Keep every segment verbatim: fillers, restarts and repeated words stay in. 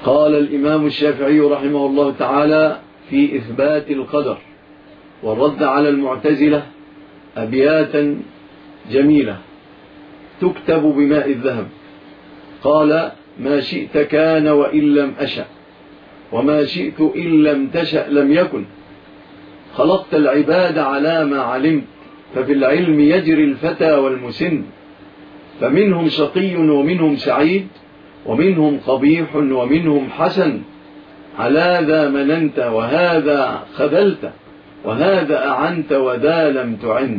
قال الإمام الشافعي رحمه الله تعالى في إثبات القدر والرد على المعتزلة أبياتا جميلة تكتب بماء الذهب. قال: ما شئت كان وإن لم أشأ، وما شئت إن لم تشأ لم يكن. خلقت العباد على ما علمت، ففي العلم يجري الفتى والمسن. فمنهم شقي ومنهم سعيد، ومنهم قبيح ومنهم حسن. على ذا مننت وهذا خذلت، وهذا أعنت وذا لم تعن.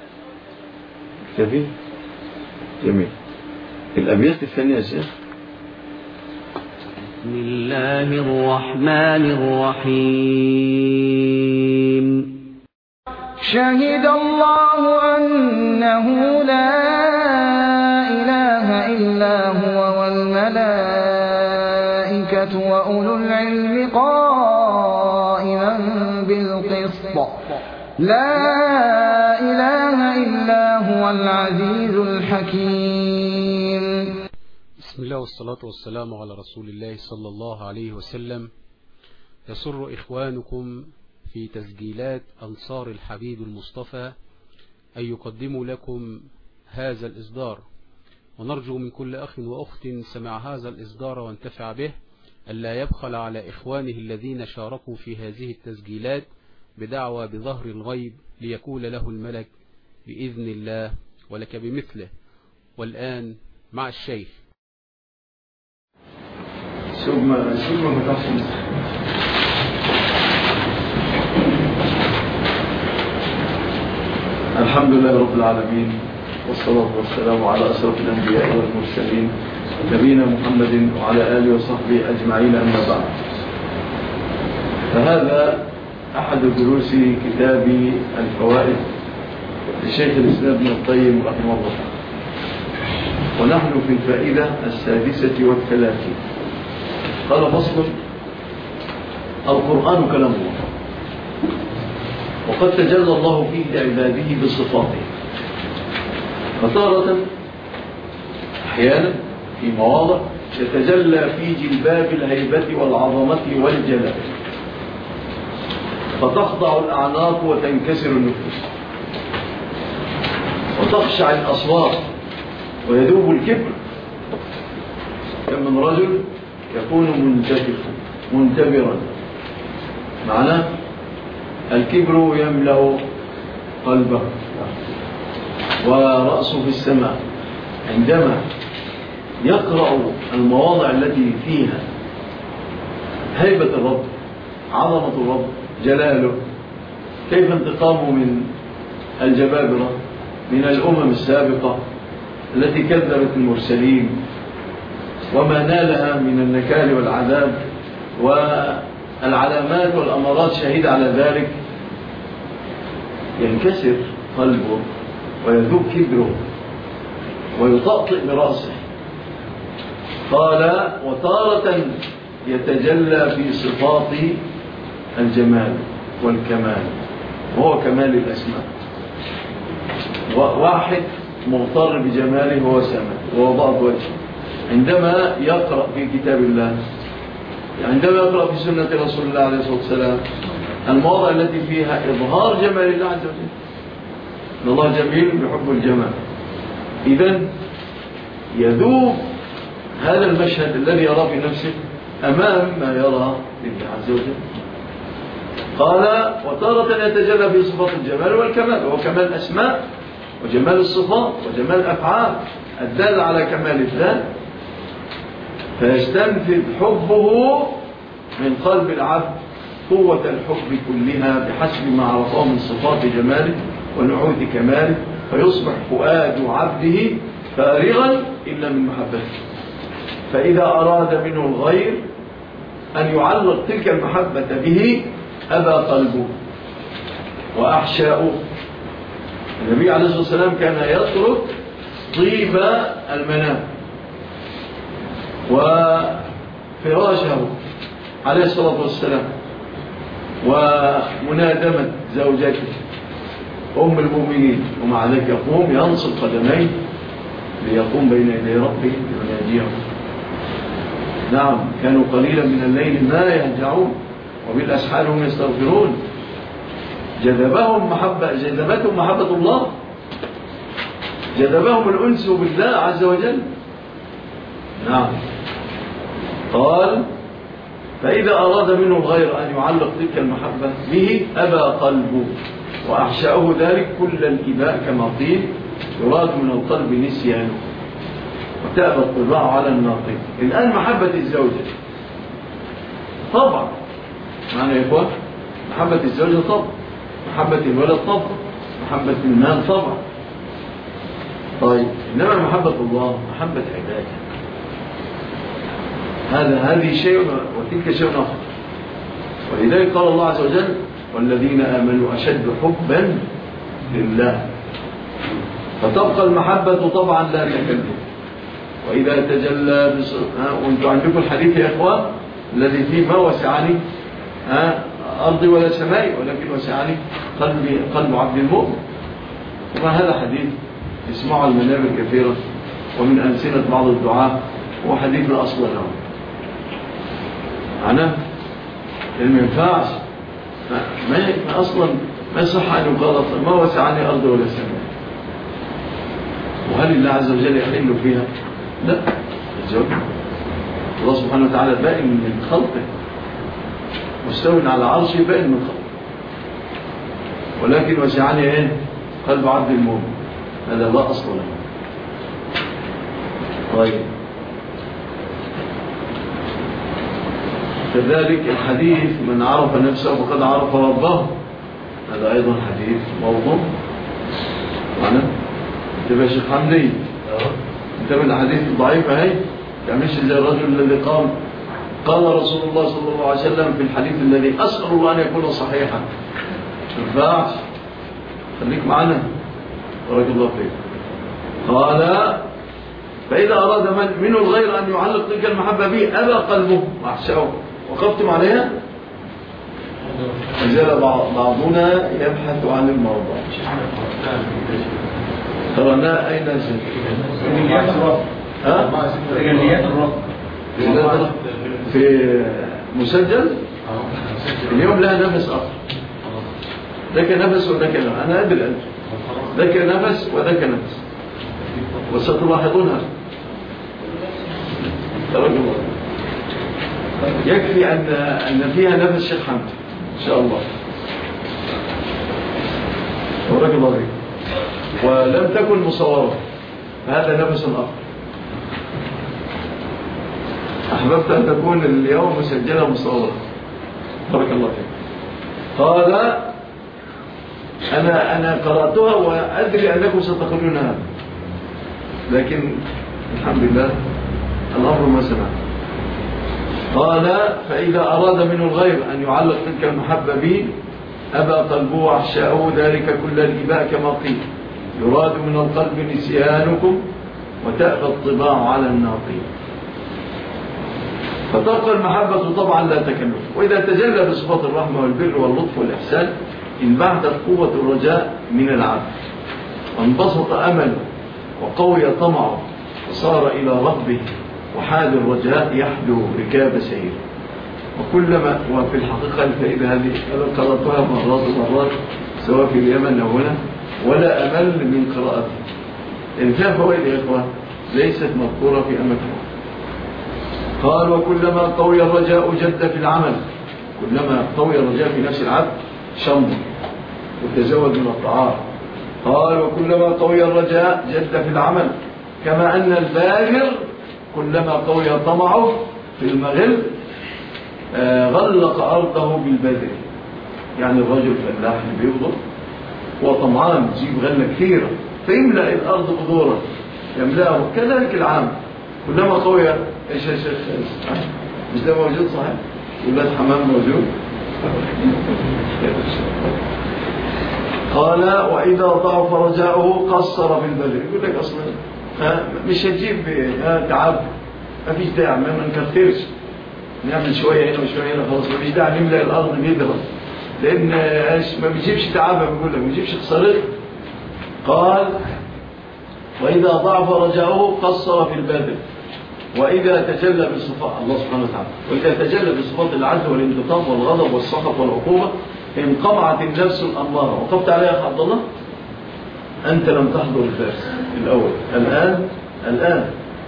كيف؟ جميل. الأبيات الثانية يا شيخ. بسم الله الرحمن الرحيم. شهد الله أنه لا إله إلا هو والملائكة وأولو العلم قائما بالقسط. لا إله إلا هو العزيز الحكيم. بسم الله والصلاة والسلام على رسول الله صلى الله عليه وسلم. يسر إخوانكم في تسجيلات أنصار الحبيب المصطفى أن يقدموا لكم هذا الإصدار، ونرجو من كل أخ وأخت سمع هذا الإصدار وانتفع به ألا يبخل على إخوانه الذين شاركوا في هذه التسجيلات بدعوى بظهر الغيب ليقول له الملك بإذن الله ولك بمثله. والآن مع الشيخ. ثم ثم متصل. الحمد لله رب العالمين، والصلاة والسلام على أشرف الأنبياء والمرسلين نبينا محمد وعلى آله وصحبه أجمعين، أما بعد. فهذا أحد دروس كتاب الفوائد لشيخ الإسلام ابن القيم رحمه الله، ونحن في الفائدة السادسة والثلاثين. قال: فصل: القرآن كلام الله، وقد تجلى الله فيه لعباده بصفاته، فتارة أحيانا في مواضع يتجلى في جلباب الهيبة والعظمة والجلال، فتخضع الأعناق وتنكسر النفوس وتخشع الأصوات ويذوب الكبر. كم من رجل يكون منتكفا منتبرا، معناه الكبر يملأ قلبه ورأسه في السماء. عندما يقرأ المواضع التي فيها هيبة الرب، عظمة الرب، جلاله، كيف انتقامه من الجبابرة، من الأمم السابقة التي كذبت المرسلين، وما نالها من النكال والعذاب والعلامات والأمارات شهيدة على ذلك، ينكسر قلبه ويذوب كبره ويطأطئ برأسه. قال: وتارة يتجلى في صفات الجمال والكمال، وهو كمال الأسماء. واحد مغتر بجماله هو سماء ووضعت وجهه عندما يقرأ في كتاب الله، عندما يقرأ في سنة رسول الله عليه الصلاة والسلام المواضع التي فيها إظهار جمال الله عز وجل. إن الله جميل يحب الجمال. إذن يذوب هذا المشهد الذي يرى في نفسه أمام ما يرى لله عز وجل. قال: وتارة يتجلى في صفات الجمال والكمال، وهو كمال الأسماء وجمال الصفات وجمال الأفعال الدالة على كمال الذات، فيستنفذ حبه من قلب العبد قوة الحب كلها بحسب ما عرفه من صفات جماله ونعوت كماله، فيصبح فؤاد عبده فارغا إلا من محبته. فإذا أراد منه الغير أن يعلق تلك المحبة به أبى قلبه وأحشاؤه. النبي عليه الصلاة والسلام كان يترك طيب المنام وفراشه عليه الصلاة والسلام ومنادمة زوجته أم المؤمنين، ومع ذلك يقوم ينصب قدميه ليقوم بين يدي ربه ليناجيه. نعم كانوا قليلا من الليل ما يهجعون وبالأسحار هم يستغفرون. جذبهم محبة جذبتهم محبة الله، جذبهم الأنس بالله عز وجل. نعم. قال فإذا أراد منه الغير أن يعلق تلك المحبة به أبى قلبه وأحشأه ذلك كل الإباء كما قيل يراد من القلب نسيانه وتأبى الطباع على الناطق. الآن محبة الزوجة طبعا معنى يا إخوان محبة الزوجة طبعا، محبة الولد طبعا، محبة المال طبعا. طيب إنما محبة الله محبة عباده، هذا هذه شيء وتلك شيء آخر. ولذلك قال الله عز وجل والذين آمنوا أشد حبا لله. فتبقى المحبة طبعا لا تكلف. وإذا تجلى بص... وانتم عندكم الحديث يا إخوان الذي فيه ما وسعني ها أرضي ولا سمائي ولكن وسعني قلبي قلب عبد المؤمن. وما هذا حديث اسمعوا على المنابر كثيرا ومن ألسنة بعض الدعاة هو حديث لا أصل له. معناه ما ينفعش ما أصلا ما يصح أن يقال ما وسعني أرضي ولا سمائي. وهل الله عز وجل يحل فيها؟ لا. الجواب الله سبحانه وتعالى بائن من خلقه مستوٍ على عرشه بائن من خلقه، ولكن وسعني ايه قلب عبد المؤمن هذا لا أصل له. طيب كذلك الحديث من عرف نفسه فقد عرف ربه، هذا أيضا حديث موضوع. معنا انتبه يا شيخ حمدي، انتبه الأحاديث الضعيفة هي تعملش زي الرجل الذي قال قال رسول الله صلى الله عليه وسلم في الحديث الذي أسأل الله أن يكون صحيحا. ما ينفعش، خليك معنا بارك الله فيك. قال فإذا أراد من منه الغير أن يعلق تلك المحبة به أبى قلبه وأحشاه. وقفتم عليها؟ وزال بعضنا يبحث عن المرضى. قرأناها أين نزل؟ ها؟ تجليات الرب في مسجل اليوم لها نفس آخر، ذاك نفس وذاك نفس. أنا أدري أنت ذاك نفس وذاك نفس وستلاحظونها. ترجم الله يكفي أن أن فيها نفس شيخ حمد إن شاء الله. بارك الله فيك. ولم تكن مصورة فهذا نفس آخر. أحببت أن تكون اليوم مسجلة مصورة. بارك الله فيك. قال أنا أنا قرأتها وأدري أنكم ستقولون هذا، لكن الحمد لله الأمر ما سمع. قال فإذا أراد منه الغير أن يعلق تلك المحبة به أبى قلبه وأحشاؤه ذلك كل الإباء كما قيل يراد من القلب نسيانكم وتأبى الطباع على الناطين. فتبقى المحبة طبعا لا تكلف. وإذا تجلى بصفات الرحمة والبر واللطف والإحسان انبعثت قوة الرجاء من العبد وانبسط أمله وقوي طمعه وصار إلى ربه وحال الرجاء يحدو ركاب سير. وكلما وفي الحقيقة الفائدة هذه أنا قرأتها مرات ومرات سواء في اليمن أو هنا ولا أمل من قراءتها. إن فيها فوائد يا إخوة ليست مذكورة في أماكن. قال وكلما قوي الرجاء جد في العمل. كلما قوي الرجاء في نفس العبد شمر وتزود من الطعام. قال وكلما قوي الرجاء جد في العمل كما أن الباهر كلما قوي طمعه في المغل غلق أرضه بالبذل. يعني الرجل فلاح اللي بيبذل وطمعان يجيب غلة كثيرة فيملأ الأرض بذورا يملأه. كذلك العام كلما قوي ايش يا شيخ مش ده موجود صحيح؟ ولاد حمام موجود. قال وإذا ضعف رجاؤه قصر في البذل. يقول لك أصلا مش هتجيب تعب ما فيش داعي ما نكثرش نعمل شوية هنا وشوية هنا خلاص ما فيش داعي نملأ الأرض بيدرة لأن ما بيجيبش تعبها بيقول لك ما بيجيبش خسارة. قال وإذا ضعف رجاؤه قصر في البذل وإذا تجلى بصفات الله سبحانه وتعالى وإذا تجلى بصفات العدل والانتقام والغضب والسخط والعقوبة انقمعت النفس الأمارة. وقفت عليها يا عبد الله؟ أنت لم تحضر الدرس الأول. الآن الآن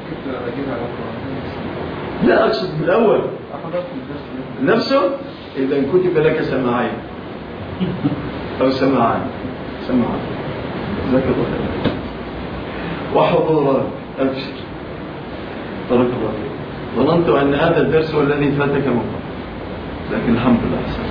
لا أقصد من الأول نفسه. إذا كتب لك سماعين أو سماعان سماعان ذاك الله وحضورات. أبشر بارك الله فيك. ظننت أن هذا الدرس هو الذي فاتك من قبل، لكن الحمد لله أحسن.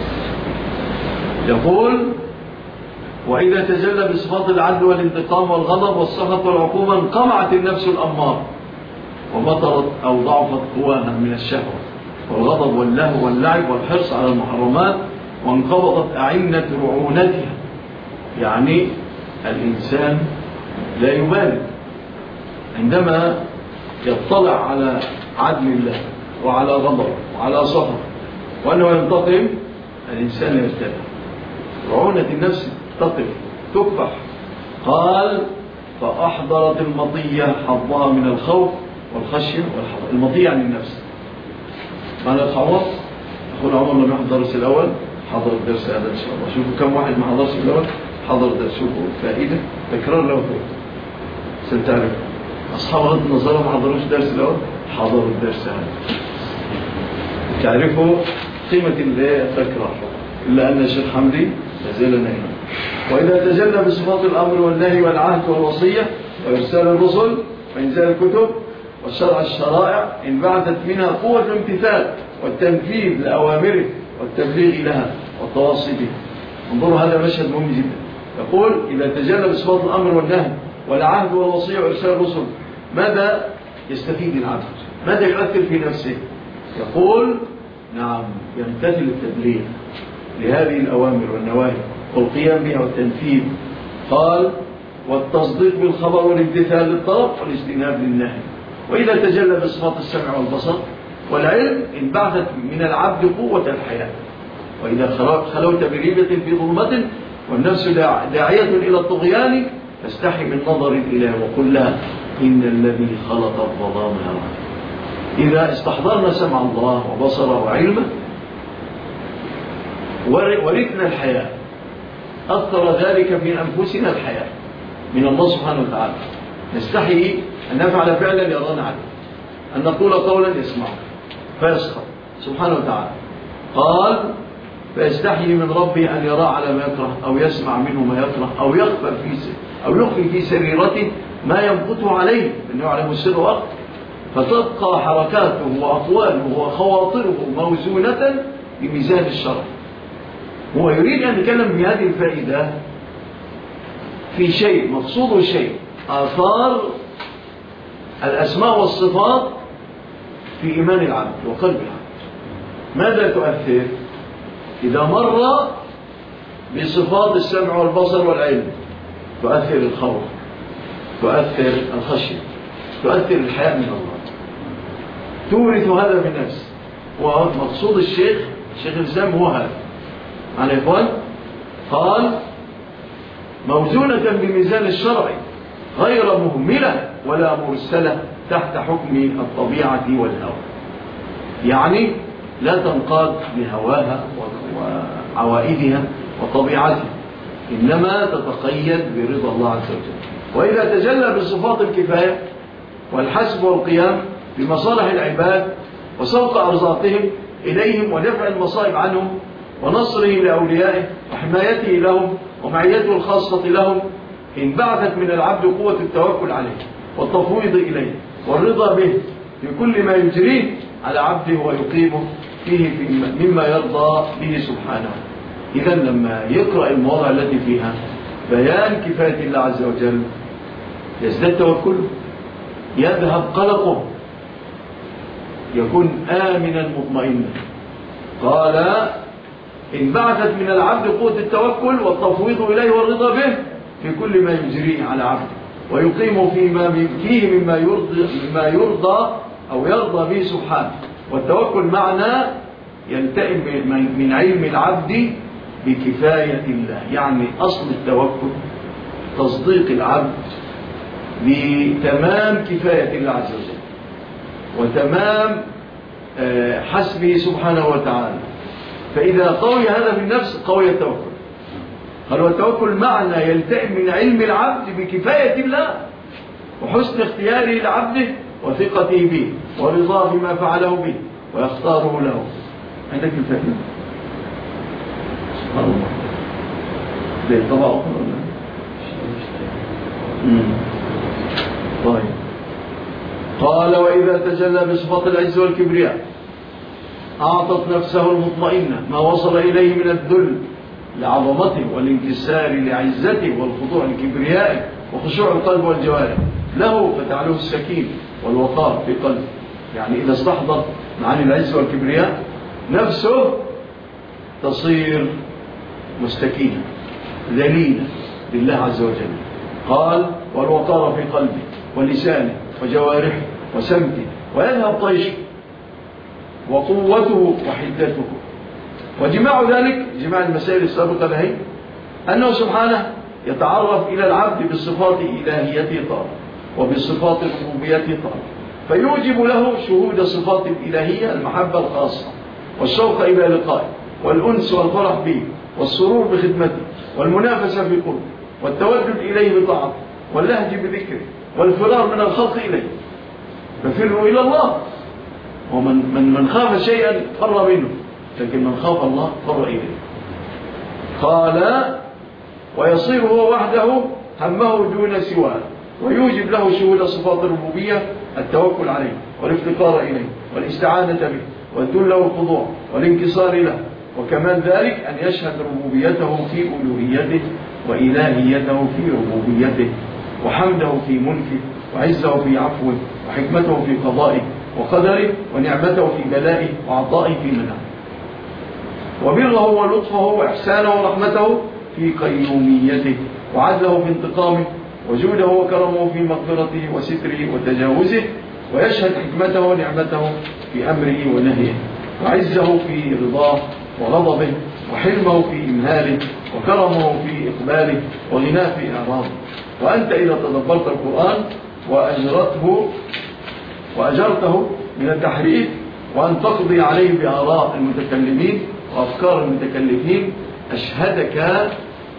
يقول وإذا تجلى بصفات العدل والانتقام والغضب والسخط والعقوبة انقمعت النفس الأمارة وبطرت أو ضعفت قواها من الشهوة والغضب واللهو واللعب والحرص على المحرمات وانقبضت أعنة رعونتها. يعني الإنسان لا يبالي عندما يطلع على عدل الله وعلى غضب وعلى سخط وأنه ينتقم. الإنسان يرتدع، رعونة النفس تقف تكفح. قال فأحضرت المطية حظها من الخوف والخشية والحظر. المطية يعني النفس. معنى الخوف أخونا عمر لم يحضر الدرس الأول حضر الدرس هذا إن شاء الله. شوفوا كم واحد ما حضرش الأول حضر الدرس. شوفوا فائدة تكرار له فائدة ستعرف. أصحاب غض النظر ما حضروش الدرس الأول حضروا الدرس هذا تعرفوا قيمة التكرار. إلا أن الشيخ حمدي لازال نائما. وإذا تجلى بصفات الأمر والنهي والعهد والوصية وإرسال الرسل وإنزال الكتب وشرع الشرائع انبعثت منها قوة الامتثال والتنفيذ لأوامره والتبليغ لها والتواصي بها. انظروا هذا مشهد مهم جدا. يقول إذا تجلى بصفات الأمر والنهي والعهد والوصية وإرسال الرسل ماذا يستفيد العبد؟ ماذا يؤثر في نفسه؟ يقول نعم يمتثل التبليغ لهذه الأوامر والنواهي والقيام بها والتنفيذ. قال والتصديق بالخبر والامتثال للطلب والاجتناب للنهي. وإذا تجلى بصفات السمع والبصر والعلم انبعثت من العبد قوة الحياة. وإذا خلوت بريبة في ظلمة والنفس داعية إلى الطغيان فاستحي من نظر الإله وقل لها إن الذي خلق الظلام يرى. إذا استحضرنا سمع الله وبصره وعلمه ورثنا الحياة أثر ذلك في أنفسنا الحياة من الله سبحانه وتعالى. نستحي أن نفعل فعلا يرانا عليه، أن نقول قولا يسمعه فيسخط سبحانه وتعالى. قال فيستحي من ربه أن يرى على ما يكره أو يسمع منه ما يكره أو يخفى في أو يخفي في سريرته ما ينقته عليه أنه يعلم السر وأخفى. فتبقى حركاته وأقواله وخواطره موزونة بميزان الشرع. هو يريد أن يتكلم بهذه الفائدة في شيء مقصود شيء آثار الأسماء والصفات في إيمان العبد وقلب العبد. ماذا تؤثر؟ إذا مر بصفات السمع والبصر والعلم تؤثر الخوف، تؤثر الخشية، تؤثر الحياء من الله، تورث هذا في النفس. ومقصود الشيخ شيخ الإسلام هو هذا على إخوان. قال موزونة بميزان الشرع غير مهملة ولا مرسلة تحت حكم الطبيعة والهوى. يعني لا تنقاد بهواها وعوائدها وطبيعتها، إنما تتقيد برضا الله عز وجل. وإذا تجلى بصفات الكفاية والحسب والقيام بمصالح العباد وسوق أرزاقهم إليهم ودفع المصائب عنهم ونصره لأوليائه وحمايته لهم ومعيته الخاصة لهم انبعثت من العبد قوة التوكل عليه والتفويض إليه والرضا به في كل ما يجريه على عبده ويقيمه فيه مما يرضى به سبحانه. إذا لما يقرأ المواضع التي فيها بيان كفاية الله عز وجل يزداد توكله، يذهب قلقه، يكون آمنا مطمئنا. قال انبعثت من العبد قوة التوكل والتفويض إليه والرضا به في كل ما يجريه على عبده ويقيم فيما فيه مما يرضى, مما يرضى أو يرضى به سبحانه. والتوكل معنى ينتئم من علم العبد بكفاية الله. يعني أصل التوكل تصديق العبد بتمام كفاية الله عز وجل وتمام حسبه سبحانه وتعالى. فإذا قوي هذا في النفس قوي التوكل. قال والتوكل معنى يلتئم من علم العبد بكفاية الله وحسن اختياره لعبده وثقته به ورضاه بما فعله به ويختاره له. عندك الفهم؟ سبحان الله. ليه طبعا أخرى؟ طيب. قال وإذا تجلى بصفات العز والكبرياء أعطت نفسه المطمئنة ما وصل إليه من الذل لعظمته والانكسار لعزته والخضوع لكبريائه وخشوع القلب والجوارح له، فتعلوه السكين والوقار في قلبه. يعني إذا استحضر معاني العز والكبرياء نفسه تصير مستكينة ذليلة لله عز وجل. قال والوقار في قلبه ولسانه وجوارحه وسمته ويذهب طيشه وقوته وحدته. وجماع ذلك جماع المسائل السابقة لهي أنه سبحانه يتعرف إلى العبد بصفات إلهيته طارة وبصفات ربوبيته طارة، فيوجب له شهود صفات الإلهية المحبة الخاصة والشوق إلى لقائه والأنس والفرح به والسرور بخدمته والمنافسة في قربه والتودد إليه بطاعته واللهج بذكره والفرار من الخلق إليه. ففروا إلى الله. ومن من من خاف شيئا فر منه، لكن من خاف الله فر إليه. قال ويصير هو وحده همه دون سواه، ويوجب له شهود صفات الربوبية التوكل عليه والافتقار إليه والاستعانة به والذل والخضوع والانكسار له، وكمان ذلك أن يشهد ربوبيته في ألوهيته وإلهيته في ربوبيته وحمده في ملكه وعزه في عفوه وحكمته في قضائه وقدره ونعمته في بلائه وعطائه في منعه وبره ولطفه وإحسانه ورحمته في قيوميته وعدله في انتقامه وجوده وكرمه في مغفرته وستره وتجاوزه، ويشهد حكمته ونعمته في أمره ونهيه وعزه في رضاه وغضبه وحلمه في إمهاله وكرمه في إقباله وغناه في إعراضه. وأنت إذا تدبرت القرآن وأجرته وأجرته من التحريف وأن تقضي عليه بآراء المتكلمين وأفكار المتكلفين أشهدك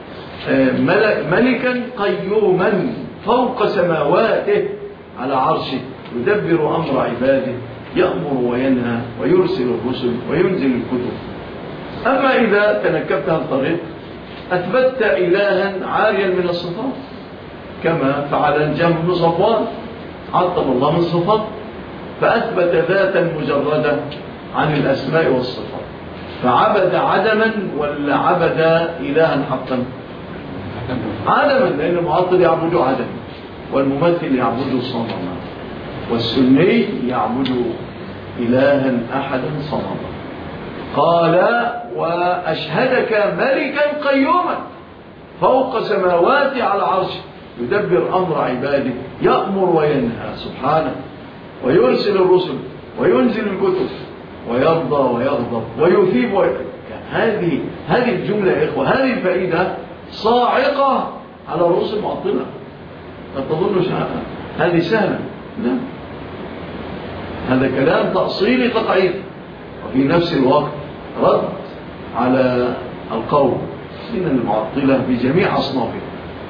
ملكا قيوما فوق سماواته على عرشه يدبر أمر عباده يأمر وينهى ويرسل الرسل وينزل الكتب. أما إذا تنكبت عن طريق أثبتت إلها عاريا من الصفات كما فعل الجهم بن صفوان، عطل الله من صفات فأثبت ذاتا مجردة عن الأسماء والصفات، فعبد عدما ولا عبد إلها حقا؟ عدما، لأن المعطل يعبد عدما والممثل يعبد صنما والسني يعبد إلها أحدا صنما. قال وأشهدك ملكا قيوما فوق سماوات على عرشه يدبر أمر عباده يأمر وينهى سبحانه ويرسل الرسل وينزل الكتب ويرضى ويغضب ويثيب ويثيب. هذه هذه الجملة يا إخوة، هذه الفائدة صاعقة على رؤوس المعطلة. لا تظنوا هذه سهلة، لا، هذا كلام تأصيلي تقعيد وفي نفس الوقت رد على القول من المعطلة بجميع أصنافه.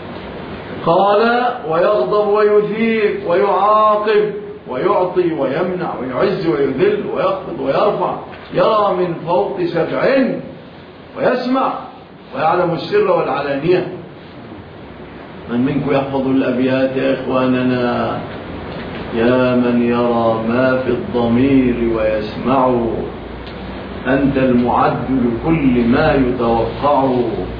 قال ويغضب ويثيب ويعاقب ويعطي ويمنع ويعز ويذل ويخفض ويرفع، يرى من فوق سبع ويسمع ويعلم السر والعلانية. من منكم يحفظ الأبيات يا إخواننا؟ يا من يرى ما في الضمير ويسمع، أنت المعد لكل ما يتوقع،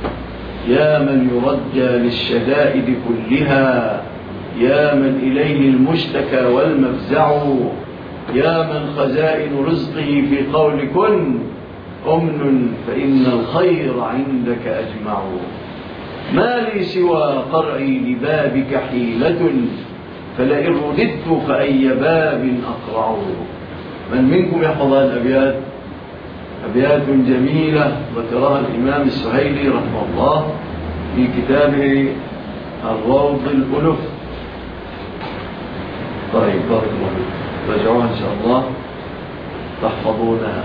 يا من يرجى للشدائد كلها، يا من إليه المشتكى والمفزع، يا من خزائن رزقه في قول كن أمن فإن الخير عندك أجمع، ما لي سوى قرعي لبابك حيلة، فلئن رددت فأي باب أقرع. من منكم يحفظ هذه الأبيات؟ أبيات جميلة ذكرها الإمام السهيلي رحمه الله في كتابه الروض الألف. طيب بارك الله فيك. راجعوها إن شاء الله تحفظونها.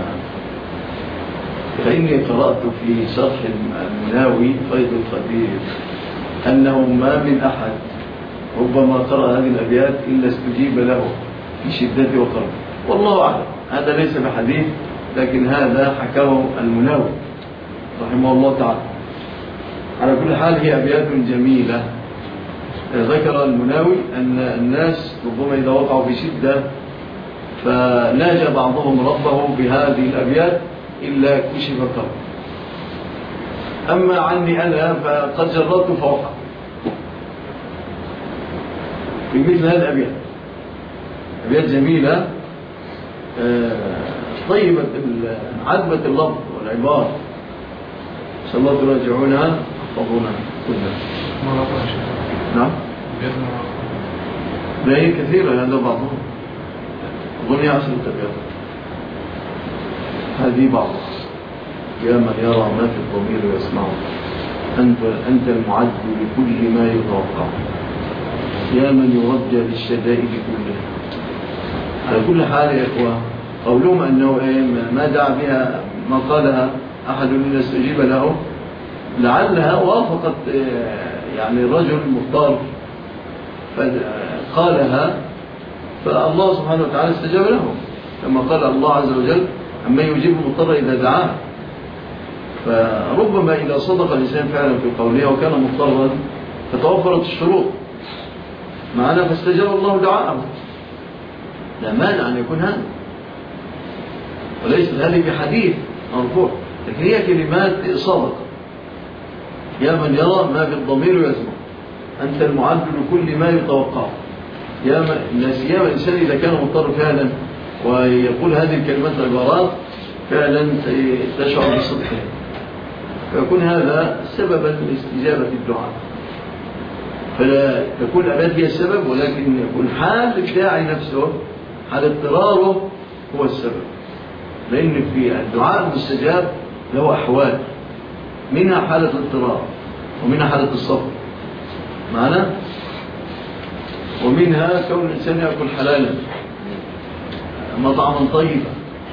فإني قرأت في شرح المناوي فيض القدير أنه ما من أحد ربما قرأ هذه الأبيات إلا استجيب له في شدة وقرب. والله أعلم، هذا ليس بحديث، لكن هذا حكاه المناوي رحمه الله تعالى. على كل حال هي أبيات جميلة. ذكر المناوي أن الناس ربما إذا وقعوا في شدة فناجى بعضهم ربه بهذه الأبيات إلا كشف كرب. أما عني أنا فقد جربت فوقع في مثل هذه الأبيات. أبيات جميلة طيبة عذبة اللفظ والعبارة، صلى الله تراجعونها تحفظونها كلها. نعم لا هي كثيرة، هذا بعضهم أظن عشرة أبيات، هذه بعض. يا من يرى ما في الضمير ويسمعه، أنت, أنت المعد لكل ما يتوقع، يا من يرجى للشدائد كلها. على كل حال يا إخوة قولهم أنه ما دعا بها ما قالها أحد من استجيب له، لعلها وافقت يعني الرجل مضطر فقالها فالله سبحانه وتعالى استجاب له، كما قال الله عز وجل أما يجيب المضطر إذا دعاه. فربما إذا صدق الإنسان فعلا في قوله وكان مضطرا فتوفرت الشروط معنا فاستجاب الله دعاءه، لا مانع أن يكون هذا، وليس هذه بحديث مرفوع، لكن هي كلمات صدق. يا من يرى ما في الضمير يسمع، أنت المعد لكل ما يتوقع. يا من الإنسان إذا كان مضطر فعلا ويقول هذه الكلمات العبارات فعلا تشعر بالصدق، فيكون هذا سببا لاستجابة الدعاء. فلا تكون الأبيات هي السبب، ولكن يكون حال الداعي نفسه حال اضطراره هو السبب، لأن في الدعاء المستجاب له أحوال، منها حالة الاضطرار ومنها حالة الصبر معنا، ومنها كون الإنسان يأكل حلالا مطعما طيبا،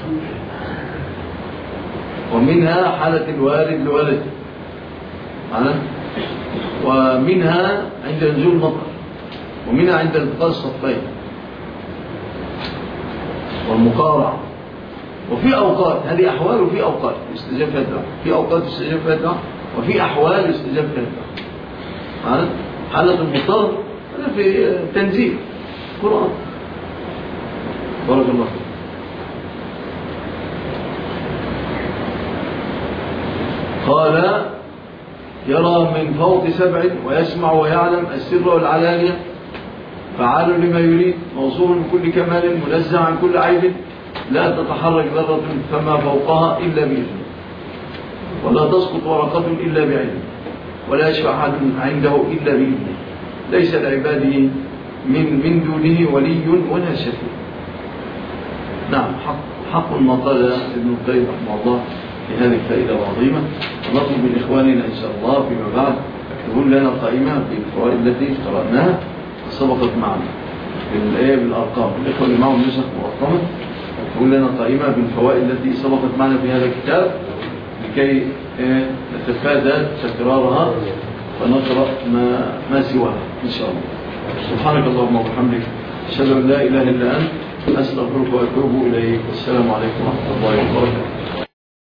ومنها حالة الوالد لولده معنا، ومنها عند نزول المطر، ومنها عند التقاء الصفين والمقارعة. وفي أوقات هذه أحوال، وفي أوقات يستجاب فيها الدعاء، في أوقات يستجاب فيها الدعاء، وفي أحوال يستجاب فيها الدعاء معنا. حالة المضطر هذا في تنزيل قرآن. بارك الله فيك. قال يرى من فوق سبع ويسمع ويعلم السر والعلانية، فعال لما يريد، موصوف من كل كمال، منزه عن كل عيب، لا تتحرك ذرة فما فوقها إلا بإذنه، ولا تسقط ورقة إلا بعلمه، ولا يشفع أحد عنده إلا بإذنه، ليس لعباده من من دونه ولي ولا شفيع. نعم حق حق ما قال ابن القيم رحمه الله في هذه الفائدة العظيمة. نطلب من إخواننا إن شاء الله فيما بعد يكتبون لنا قائمة بالفوائد التي قرأناها سبقت معنا بالآية بالأرقام. الإخوة اللي معهم نسخ مرقمة يكتبون لنا قائمة بالفوائد التي سبقت معنا في هذا الكتاب لكي نتفادى تكرارها ونقرأ ما ما سواها إن شاء الله. سبحانك اللهم وبحمدك، أشهد أن لا إله إلا أنت، أستغفرك وأتوب إليك. والسلام عليكم ورحمة الله وبركاته.